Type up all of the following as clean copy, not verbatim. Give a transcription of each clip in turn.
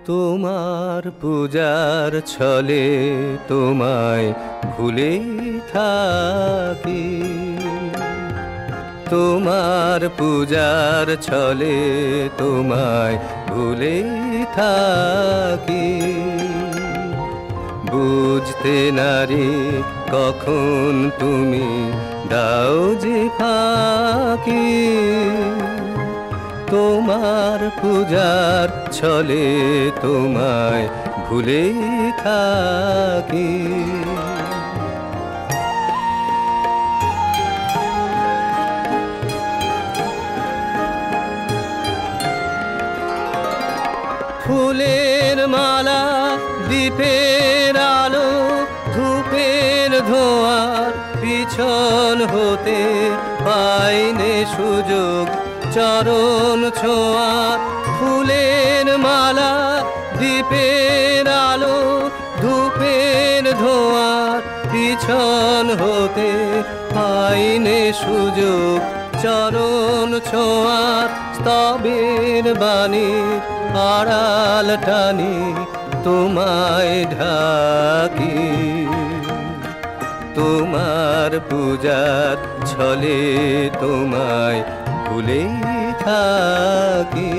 তোমার পূজার ছলে তোমায় ভুলে থাকি, তোমার পূজার ছলে তোমায় ভুলে থাকি। বুঝতে নারি কখন তুমি দাও যে ফাঁকি, তোমার পূজার ছলে তোমায় ভুলে থাকি। ফুলের মালা, দীপের আলো, ধূপের ধোঁয়ার পিছন হতে পাইনে সুযোগ চরণ ছোঁয়া। ফুলের মালা, দীপের আলো, ধূপের ধোঁয়ার পিছন হতে পাইনে সুযোগ চরণ ছোঁয়ার। স্তবের বাণী আড়াল টানি তোমায় ঢাকি, তোমার পূজার ছলে তোমায় ভুলে থাকি।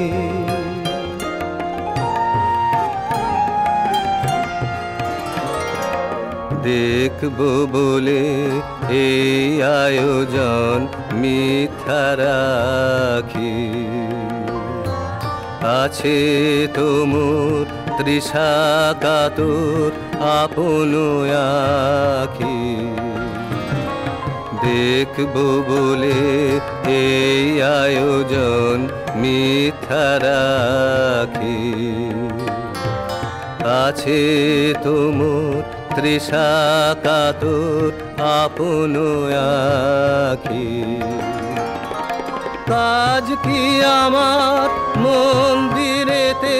দেখবো বলে এই আয়োজন মিথ্যা রাখি, আছে তোমর তৃষা কাতর আপন আখি। দেখবো বলে এই আয়োজন মিথ্যা রাখি, আছে তোমর তৃষা কাতর আপন আখি। কাজ কি আমার মন্দিরেতে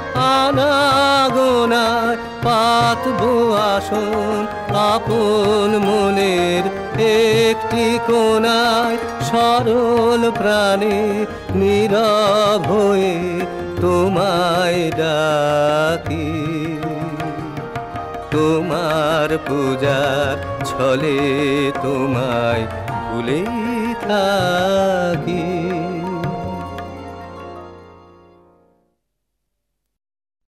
আনাগোনায় পাতবো আসন আপন মনের একটি কোণায়। সরল প্রাণে নীরব হয়ে তোমায় ডাকি, তোমার পূজার ছলে তোমায় ভুলে থাকি।